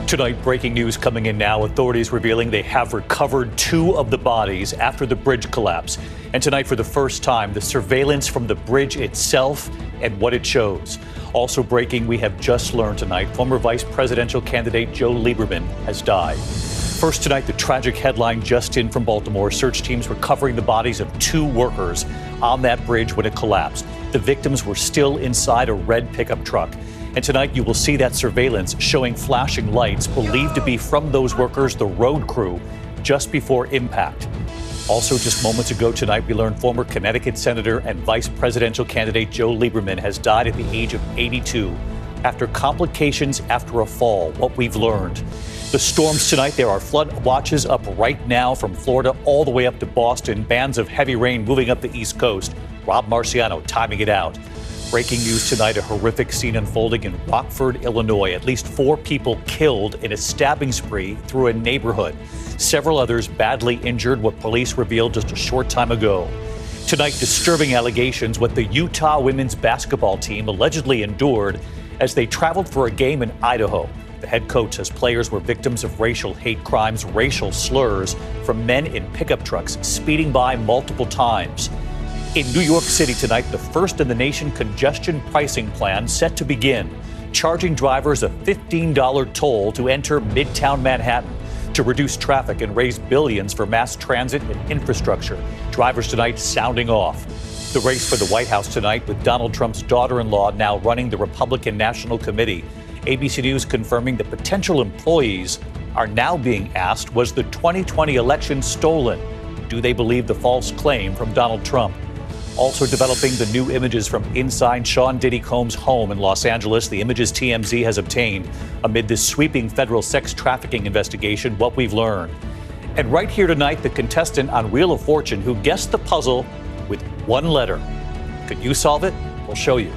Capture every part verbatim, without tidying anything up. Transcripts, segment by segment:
Tonight, breaking news coming in now. Authorities revealing they have recovered two of the bodies after the bridge collapse. And tonight, for the first time, the surveillance from the bridge itself and what it shows. Also breaking, we have just learned tonight, former vice presidential candidate Joe Lieberman has died. First tonight, the tragic headline just in from Baltimore. Search teams recovering the bodies of two workers on that bridge when it collapsed. The victims were still inside a red pickup truck. And tonight you will see that surveillance showing flashing lights believed to be from those workers, the road crew, just before impact. Also, just moments ago tonight, we learned former Connecticut Senator and Vice Presidential candidate Joe Lieberman has died at the age of eighty-two after complications after a fall. What we've learned. The storms tonight, there are flood watches up right now from Florida all the way up to Boston. Bands of heavy rain moving up the East Coast. Rob Marciano timing it out. Breaking news tonight, a horrific scene unfolding in Rockford, Illinois. At least four people killed in a stabbing spree through a neighborhood. Several others badly injured, what police revealed just a short time ago. Tonight, disturbing allegations what the Utah women's basketball team allegedly endured as they traveled for a game in Idaho. The head coach says players were victims of racial hate crimes, racial slurs from men in pickup trucks speeding by multiple times. In New York City tonight, the first in the nation congestion pricing plan set to begin, charging drivers a fifteen dollars toll to enter Midtown Manhattan to reduce traffic and raise billions for mass transit and infrastructure. Drivers tonight sounding off. The race for the White House tonight with Donald Trump's daughter-in-law now running the Republican National Committee. A B C News confirming that potential employees are now being asked, was the twenty twenty election stolen? Do they believe the false claim from Donald Trump? Also developing the new images from inside Sean Diddy Combs' home in Los Angeles. The images T M Z has obtained amid this sweeping federal sex trafficking investigation, what we've learned. And right here tonight, the contestant on Wheel of Fortune who guessed the puzzle with one letter. Could you solve it? We'll show you.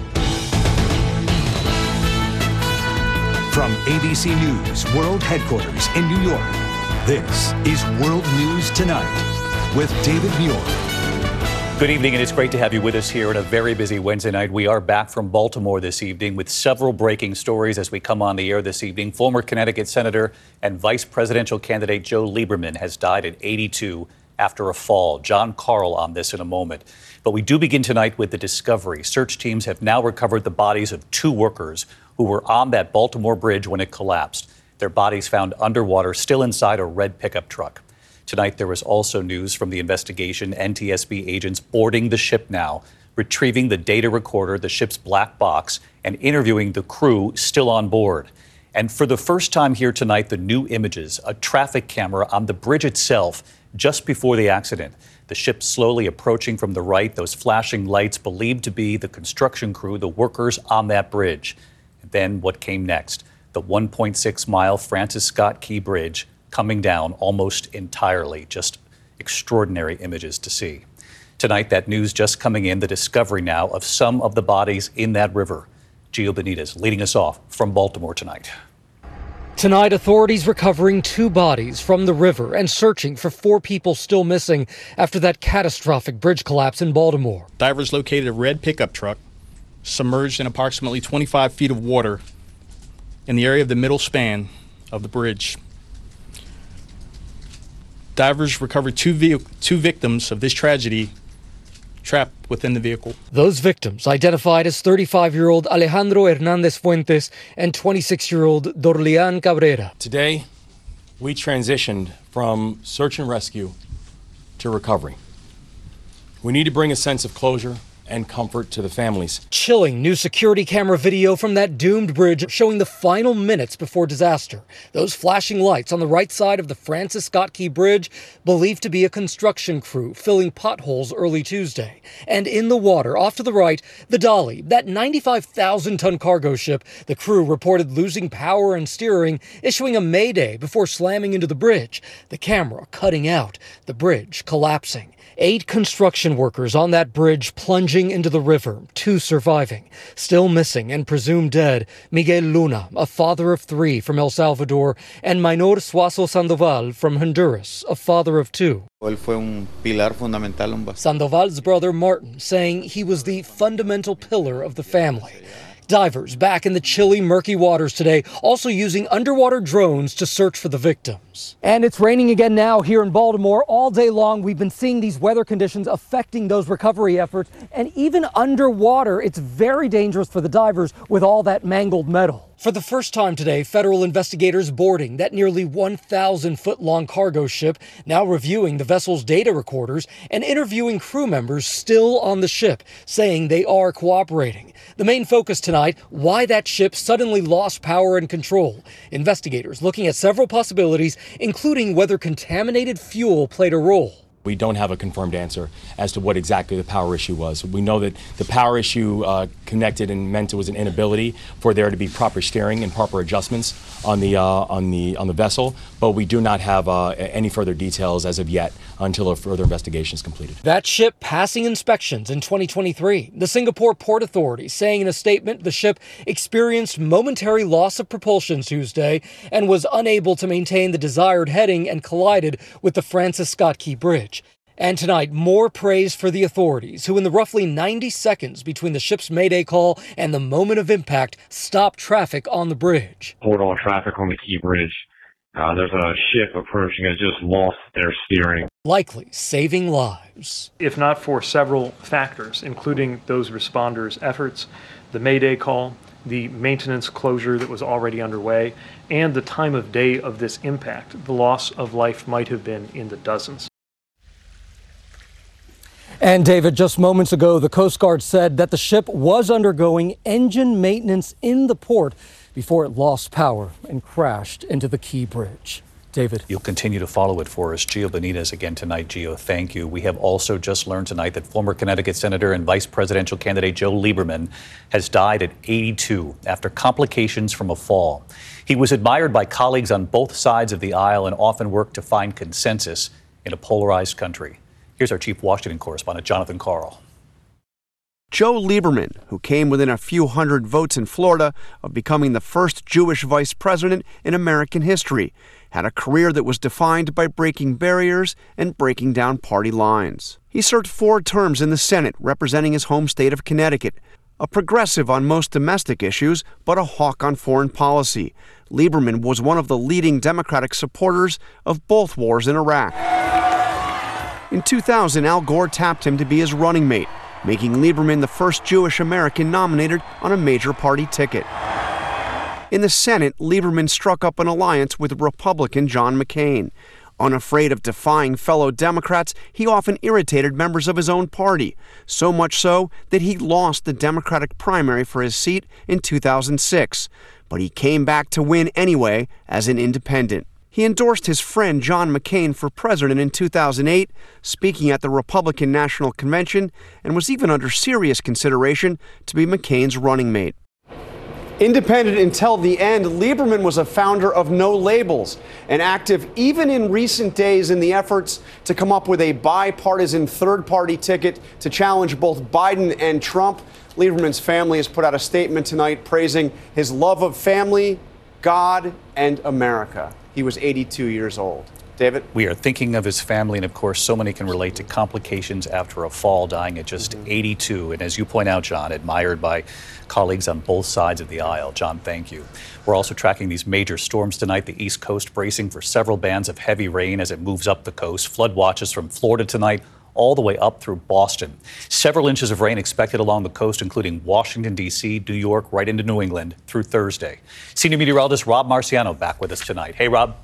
From A B C News World Headquarters in New York, this is World News Tonight with David Muir. Good evening, and it's great to have you with us here on a very busy Wednesday night. We are back from Baltimore this evening with several breaking stories as we come on the air this evening. Former Connecticut Senator and Vice Presidential candidate Joe Lieberman has died at eighty-two after a fall. John Carl on this in a moment. But we do begin tonight with the discovery. Search teams have now recovered the bodies of two workers who were on that Baltimore bridge when it collapsed. Their bodies found underwater, still inside a red pickup truck. Tonight, there was also news from the investigation. N T S B agents boarding the ship now, retrieving the data recorder, the ship's black box, and interviewing the crew still on board. And for the first time here tonight, the new images, a traffic camera on the bridge itself just before the accident. The ship slowly approaching from the right, those flashing lights believed to be the construction crew, the workers on that bridge. And then what came next? The one point six mile Francis Scott Key Bridge coming down almost entirely. Just extraordinary images to see. Tonight, that news just coming in, the discovery now of some of the bodies in that river. Gio Benitez leading us off from Baltimore tonight. Tonight, authorities recovering two bodies from the river and searching for four people still missing after that catastrophic bridge collapse in Baltimore. Divers located a red pickup truck submerged in approximately twenty-five feet of water in the area of the middle span of the bridge. Divers recovered two, ve- two victims of this tragedy trapped within the vehicle. Those victims identified as thirty-five-year-old Alejandro Hernandez Fuentes and twenty-six-year-old Dorlian Cabrera. Today, we transitioned from search and rescue to recovery. We need to bring a sense of closure and comfort to the families. Chilling new security camera video from that doomed bridge showing the final minutes before disaster. Those flashing lights on the right side of the Francis Scott Key Bridge believed to be a construction crew filling potholes early Tuesday. And in the water off to the right, the Dolly, that ninety-five thousand ton cargo ship. The crew reported losing power and steering, issuing a mayday before slamming into the bridge. The camera cutting out, the bridge collapsing. Eight construction workers on that bridge plunging into the river, two surviving. Still missing and presumed dead, Miguel Luna, a father of three from El Salvador, and Minor Suazo Sandoval from Honduras, a father of two. Sandoval's brother Martin saying he was the fundamental pillar of the family. Divers back in the chilly, murky waters today, also using underwater drones to search for the victims. And it's raining again now here in Baltimore. All day long, we've been seeing these weather conditions affecting those recovery efforts. And even underwater, it's very dangerous for the divers with all that mangled metal. For the first time today, federal investigators boarding that nearly one thousand foot long cargo ship, now reviewing the vessel's data recorders and interviewing crew members still on the ship, saying they are cooperating. The main focus tonight, why that ship suddenly lost power and control. Investigators looking at several possibilities, including whether contaminated fuel played a role. We don't have a confirmed answer as to what exactly the power issue was. We know that the power issue uh, connected and meant it was an inability for there to be proper steering and proper adjustments on the uh, on the on the vessel, but we do not have uh, any further details as of yet until a further investigation is completed. That ship passing inspections in twenty twenty-three. The Singapore Port Authority saying in a statement the ship experienced momentary loss of propulsion Tuesday and was unable to maintain the desired heading and collided with the Francis Scott Key Bridge. And tonight, more praise for the authorities, who in the roughly ninety seconds between the ship's mayday call and the moment of impact, stopped traffic on the bridge. Hold all traffic on the Key Bridge. Uh, there's a ship approaching that just lost their steering. Likely saving lives. If not for several factors, including those responders' efforts, the mayday call, the maintenance closure that was already underway, and the time of day of this impact, the loss of life might have been in the dozens. And David, just moments ago, the Coast Guard said that the ship was undergoing engine maintenance in the port before it lost power and crashed into the Key Bridge. David. You'll continue to follow it for us. Gio Benitez again tonight. Gio, thank you. We have also just learned tonight that former Connecticut Senator and Vice Presidential candidate Joe Lieberman has died at eighty-two after complications from a fall. He was admired by colleagues on both sides of the aisle and often worked to find consensus in a polarized country. Here's our chief Washington correspondent, Jonathan Karl. Joe Lieberman, who came within a few hundred votes in Florida of becoming the first Jewish vice president in American history, had a career that was defined by breaking barriers and breaking down party lines. He served four terms in the Senate representing his home state of Connecticut. A progressive on most domestic issues, but a hawk on foreign policy. Lieberman was one of the leading Democratic supporters of both wars in Iraq. In two thousand, Al Gore tapped him to be his running mate, making Lieberman the first Jewish American nominated on a major party ticket. In the Senate, Lieberman struck up an alliance with Republican John McCain. Unafraid of defying fellow Democrats, he often irritated members of his own party, so much so that he lost the Democratic primary for his seat in two thousand six. But he came back to win anyway as an independent. He endorsed his friend John McCain for president in two thousand eight, speaking at the Republican National Convention, and was even under serious consideration to be McCain's running mate. Independent until the end, Lieberman was a founder of No Labels and active even in recent days in the efforts to come up with a bipartisan third-party ticket to challenge both Biden and Trump. Lieberman's family has put out a statement tonight praising his love of family, God, and America. He was eighty-two years old. David? We are thinking of his family, and of course, so many can relate to complications after a fall, dying at just mm-hmm. eighty-two. And as you point out, John, admired by colleagues on both sides of the aisle. John, thank you. We're also tracking these major storms tonight. The East Coast bracing for several bands of heavy rain as it moves up the coast. Flood watches from Florida tonight all the way up through Boston. Several inches of rain expected along the coast, including Washington, D C, New York, right into New England through Thursday. Senior meteorologist Rob Marciano back with us tonight. Hey, Rob.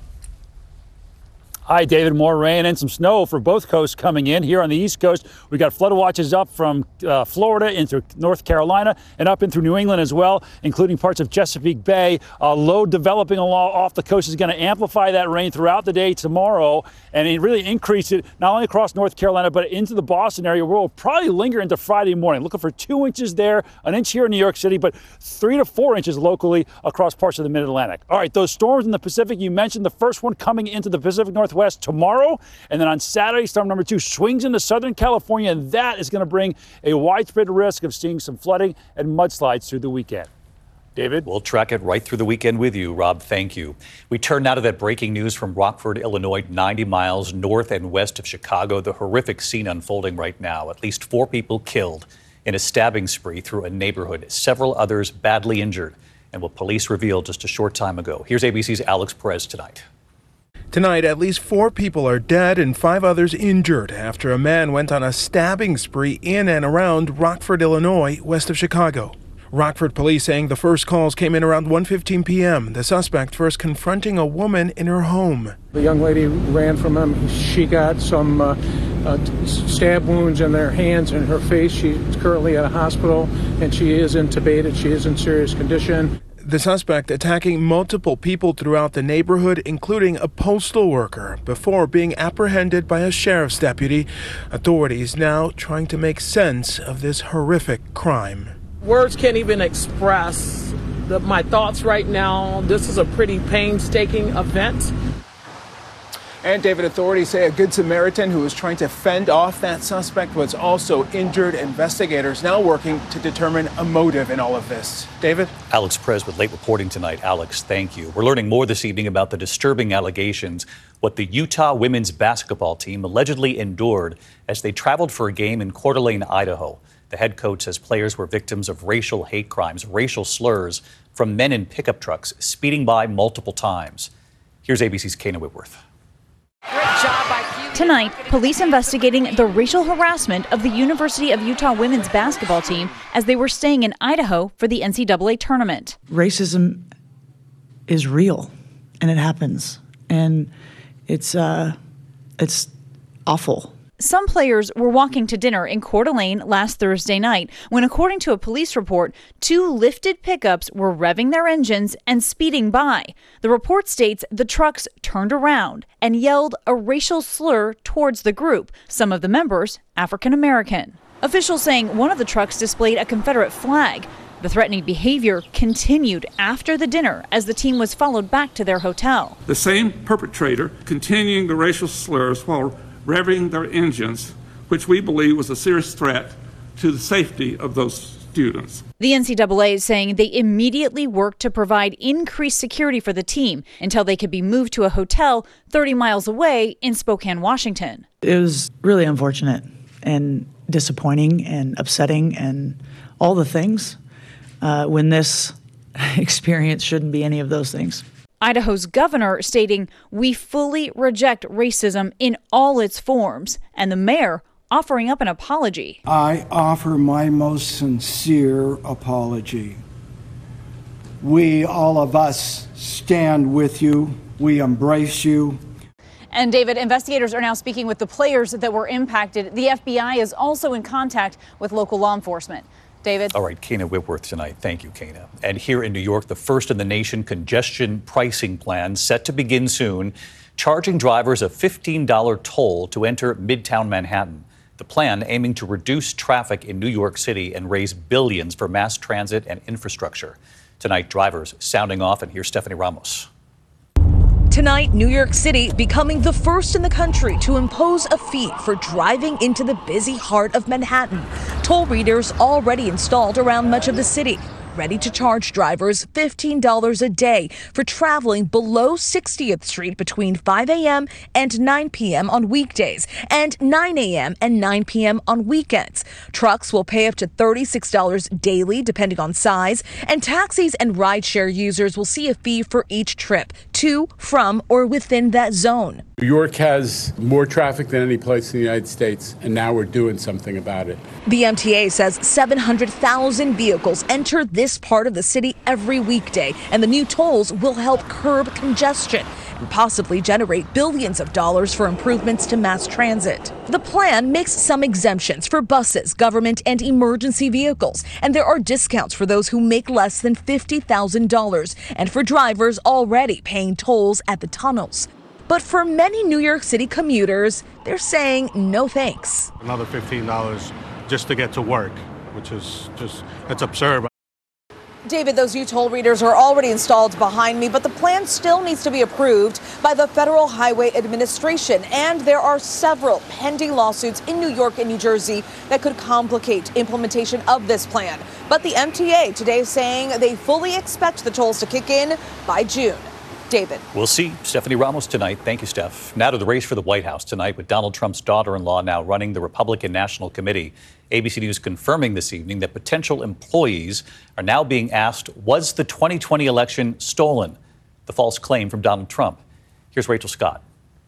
Hi, David. More rain and some snow for both coasts coming in. Here on the East Coast, we got flood watches up from uh, Florida into North Carolina and up in through New England as well, including parts of Chesapeake Bay. A low developing along off the coast is going to amplify that rain throughout the day tomorrow, and it really increase it not only across North Carolina but into the Boston area, where we'll probably linger into Friday morning. Looking for two inches there, an inch here in New York City, but three to four inches locally across parts of the Mid-Atlantic. All right, those storms in the Pacific, you mentioned the first one coming into the Pacific Northwest tomorrow, and then on Saturday, storm number two swings into Southern California, and that is going to bring a widespread risk of seeing some flooding and mudslides through the weekend. David? We'll track it right through the weekend with you, Rob. Thank you. We turn now to that breaking news from Rockford, Illinois, ninety miles north and west of Chicago. The horrific scene unfolding right now. At least four people killed in a stabbing spree through a neighborhood. Several others badly injured, and what police revealed just a short time ago. Here's A B C's Alex Perez tonight. Tonight, at least four people are dead and five others injured after a man went on a stabbing spree in and around Rockford, Illinois, west of Chicago. Rockford police saying the first calls came in around one fifteen p.m., the suspect first confronting a woman in her home. The young lady ran from him. She got some uh, uh, stab wounds in her hands and her face. She's currently at a hospital, and she is intubated. She is in serious condition. The suspect attacking multiple people throughout the neighborhood, including a postal worker, before being apprehended by a sheriff's deputy. Authorities now trying to make sense of this horrific crime. Words can't even express the, my thoughts right now. This is a pretty painstaking event. And David, authorities say a Good Samaritan who was trying to fend off that suspect was also injured. Investigators now working to determine a motive in all of this. David? Alex Perez with late reporting tonight. Alex, thank you. We're learning more this evening about the disturbing allegations, what the Utah women's basketball team allegedly endured as they traveled for a game in Coeur d'Alene, Idaho. The head coach says players were victims of racial hate crimes, racial slurs from men in pickup trucks speeding by multiple times. Here's A B C's Kana Whitworth. Tonight, police investigating the racial harassment of the University of Utah women's basketball team as they were staying in Idaho for the N C double A tournament. Racism is real, and it happens, and it's uh, it's awful. Some players were walking to dinner in Coeur d'Alene last Thursday night when, according to a police report, two lifted pickups were revving their engines and speeding by. The report states the trucks turned around and yelled a racial slur towards the group, some of the members African American. Officials saying one of the trucks displayed a Confederate flag. The threatening behavior continued after the dinner as the team was followed back to their hotel. The same perpetrator continuing the racial slurs while revving their engines, which we believe was a serious threat to the safety of those students. The N C double A is saying they immediately worked to provide increased security for the team until they could be moved to a hotel thirty miles away in Spokane, Washington. It was really unfortunate and disappointing and upsetting and all the things uh, when this experience shouldn't be any of those things. Idaho's governor stating, "We fully reject racism in all its forms," and the mayor offering up an apology. I offer my most sincere apology. We, all of us, stand with you. We embrace you. And David, investigators are now speaking with the players that were impacted. The F B I is also in contact with local law enforcement. David? All right, Kana Whitworth tonight. Thank you, Kana. And here in New York, the first in the nation congestion pricing plan set to begin soon, charging drivers a fifteen dollars toll to enter Midtown Manhattan. The plan aiming to reduce traffic in New York City and raise billions for mass transit and infrastructure. Tonight, drivers sounding off, and here's Stephanie Ramos. Tonight, New York City becoming the first in the country to impose a fee for driving into the busy heart of Manhattan. Toll readers already installed around much of the city, ready to charge drivers fifteen dollars a day for traveling below sixtieth Street between five a.m. and nine p.m. on weekdays and nine a.m. and nine p.m. on weekends. Trucks will pay up to thirty-six dollars daily, depending on size, and taxis and rideshare users will see a fee for each trip to, from, or within that zone. New York has more traffic than any place in the United States, and now we're doing something about it. The M T A says seven hundred thousand vehicles enter this part of the city every weekday, and the new tolls will help curb congestion and possibly generate billions of dollars for improvements to mass transit. The plan makes some exemptions for buses, government, and emergency vehicles, and there are discounts for those who make less than fifty thousand dollars and for drivers already paying tolls at the tunnels. But for many New York City commuters, they're saying no thanks. Another fifteen dollars just to get to work, which is just, it's absurd. David, those new toll readers are already installed behind me, but the plan still needs to be approved by the Federal Highway Administration. And there are several pending lawsuits in New York and New Jersey that could complicate implementation of this plan. But the M T A today is saying they fully expect the tolls to kick in by June. David. We'll see Stephanie Ramos tonight. Thank you, Steph. Now to the race for the White House tonight with Donald Trump's daughter-in-law now running the Republican National Committee. A B C News confirming this evening that potential employees are now being asked, was the twenty twenty election stolen? The false claim from Donald Trump. Here's Rachel Scott.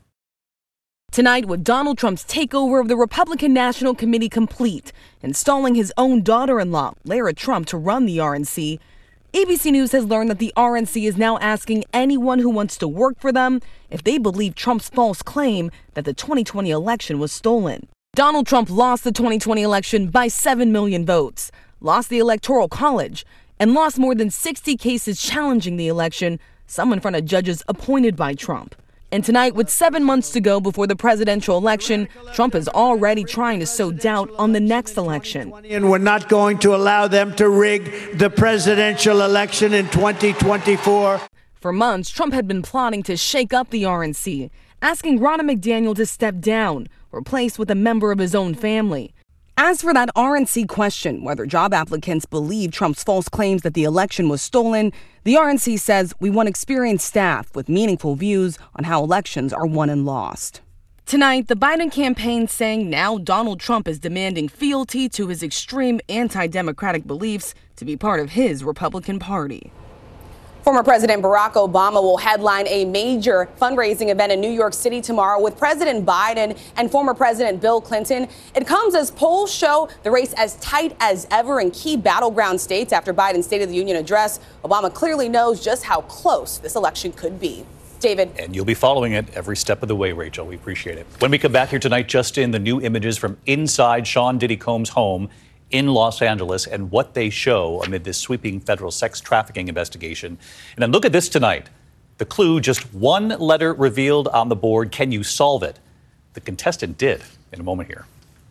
Tonight, with Donald Trump's takeover of the Republican National Committee complete, installing his own daughter-in-law, Lara Trump, to run the R N C, A B C News has learned that the R N C is now asking anyone who wants to work for them if they believe Trump's false claim that the twenty twenty election was stolen. Donald Trump lost the twenty twenty election by seven million votes, lost the Electoral College, and lost more than sixty cases challenging the election, some in front of judges appointed by Trump. And tonight, with seven months to go before the presidential election, Trump is already trying to sow doubt on the next election. And we're not going to allow them to rig the presidential election in twenty twenty-four. For months, Trump had been plotting to shake up the R N C, asking Ronna McDaniel to step down, replaced with a member of his own family. As for that R N C question, whether job applicants believe Trump's false claims that the election was stolen, the R N C says we want experienced staff with meaningful views on how elections are won and lost. Tonight, the Biden campaign saying now Donald Trump is demanding fealty to his extreme anti-democratic beliefs to be part of his Republican Party. Former President Barack Obama will headline a major fundraising event in New York City tomorrow with President Biden and former President Bill Clinton. It comes as polls show the race as tight as ever in key battleground states. After Biden's State of the Union address, Obama clearly knows just how close this election could be. David. And you'll be following it every step of the way, Rachel. We appreciate it. When we come back here tonight, just in the new images from inside Sean Diddy Combs' home in Los Angeles and what they show amid this sweeping federal sex trafficking investigation. And then look at this tonight. The clue, just one letter revealed on the board. Can you solve it? The contestant did in a moment here.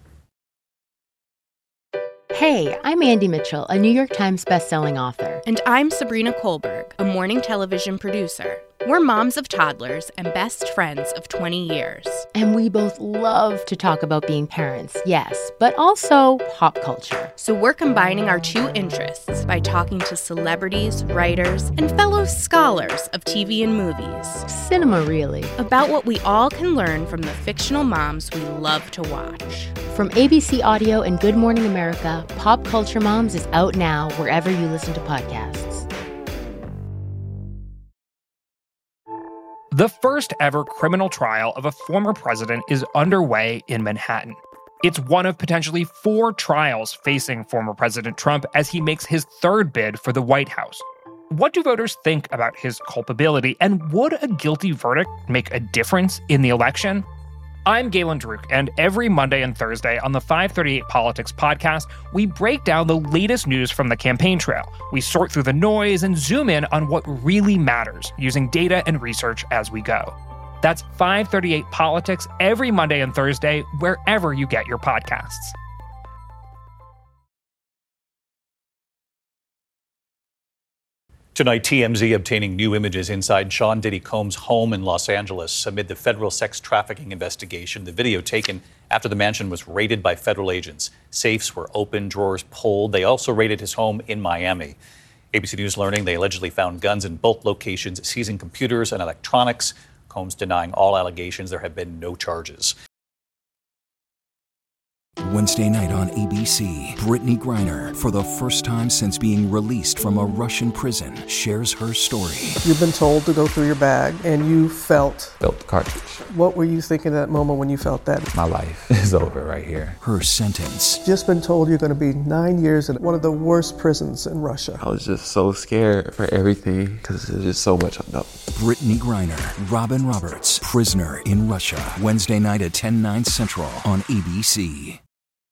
Hey, I'm Andy Mitchell, a New York Times bestselling author. And I'm Sabrina Kohlberg, a morning television producer. We're moms of toddlers and best friends of twenty years. And we both love to talk about being parents, yes, but also pop culture. So we're combining our two interests by talking to celebrities, writers, and fellow scholars of T V and movies. Cinema, really. About what we all can learn from the fictional moms we love to watch. From A B C Audio and Good Morning America, Pop Culture Moms is out now wherever you listen to podcasts. The first ever criminal trial of a former president is underway in Manhattan. It's one of potentially four trials facing former President Trump as he makes his third bid for the White House. What do voters think about his culpability, and would a guilty verdict make a difference in the election? I'm Galen Druk, and every Monday and Thursday on the five thirty-eight Politics podcast, we break down the latest news from the campaign trail. We sort through the noise and zoom in on what really matters, using data and research as we go. That's five thirty-eight Politics every Monday and Thursday, wherever you get your podcasts. Tonight, T M Z obtaining new images inside Sean Diddy Combs' home in Los Angeles amid the federal sex trafficking investigation. The video taken after the mansion was raided by federal agents. Safes were opened, drawers pulled. They also raided his home in Miami. A B C News learning they allegedly found guns in both locations, seizing computers and electronics. Combs denying all allegations. There have been no charges. Wednesday night on A B C, Brittany Griner, for the first time since being released from a Russian prison, shares her story. You've been told to go through your bag, and you felt... Felt the cartridge. What were you thinking at that moment when you felt that? My life is over right here. Her sentence. Just been told you're going to be nine years in one of the worst prisons in Russia. I was just so scared for everything, because there's just so much unknown. Brittany Griner, Robin Roberts, Prisoner in Russia. Wednesday night at ten, nine Central on A B C.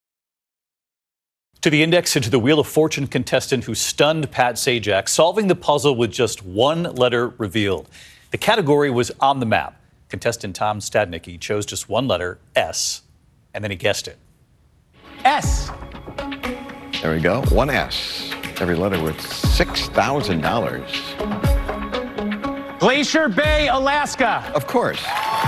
To the index and to the Wheel of Fortune contestant who stunned Pat Sajak, solving the puzzle with just one letter revealed. The category was on the map. Contestant Tom Stadnicki chose just one letter, S, and then he guessed it. S. There we go, one S. Every letter worth six thousand dollars. Glacier Bay, Alaska. Of course.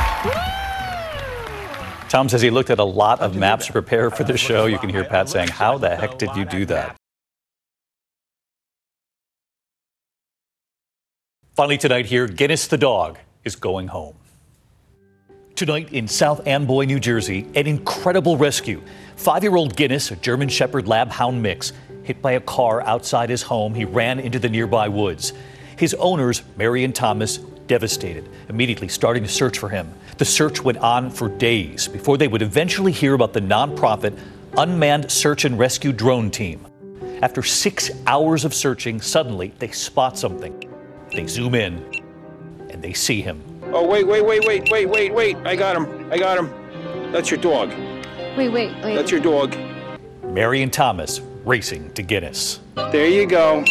Tom says he looked at a lot of maps to prepare for the show. You can hear Pat saying, how the heck did you do that? Finally tonight here, Guinness the dog is going home. Tonight in South Amboy, New Jersey, an incredible rescue. Five-year-old Guinness, a German Shepherd Lab Hound mix, hit by a car outside his home. He ran into the nearby woods. His owners, Mary and Thomas, devastated, immediately starting to search for him. The search went on for days before they would eventually hear about the nonprofit Unmanned Search and Rescue Drone Team. After six hours of searching, suddenly they spot something. They zoom in and they see him. Oh, wait, wait, wait, wait, wait, wait, wait. I got him. I got him. That's your dog. Wait, wait, wait. That's your dog. Mary and Thomas racing to Guinness. There you go.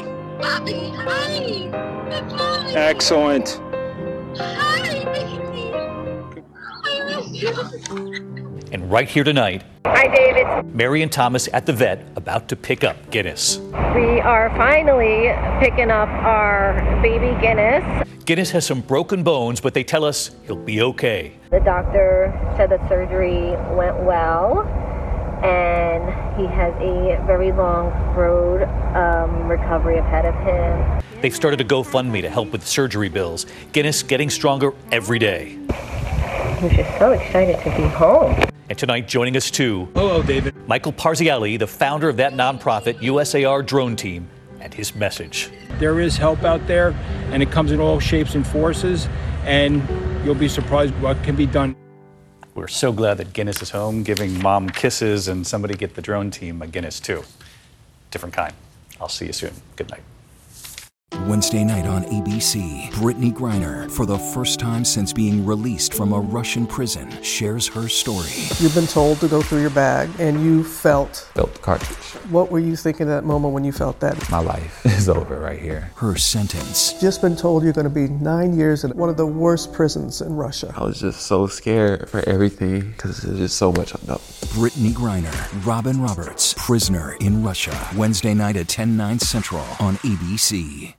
Excellent. And right here tonight, hi, David. Mary and Thomas at the vet about to pick up Guinness. We are finally picking up our baby Guinness. Guinness has some broken bones, but they tell us he'll be okay. The doctor said the surgery went well, and he has a very long road um, recovery ahead of him. They've started a GoFundMe to help with surgery bills. Guinness getting stronger every day. We're just so excited to be home. And tonight, joining us too, hello, David. Michael Parziali, the founder of that nonprofit U S A R Drone Team, and his message. There is help out there, and it comes in all shapes and forces, and you'll be surprised what can be done. We're so glad that Guinness is home, giving mom kisses, and somebody get the drone team a Guinness too. Different kind. I'll see you soon. Good night. Wednesday night on A B C, Brittany Griner, for the first time since being released from a Russian prison, shares her story. You've been told to go through your bag, and you felt... Felt the cartridge. What were you thinking at that moment when you felt that? My life is over right here. Her sentence. Just been told you're going to be nine years in one of the worst prisons in Russia. I was just so scared for everything because there's just so much unknown. Brittany Griner, Robin Roberts, Prisoner in Russia. Wednesday night at ten, nine Central on A B C.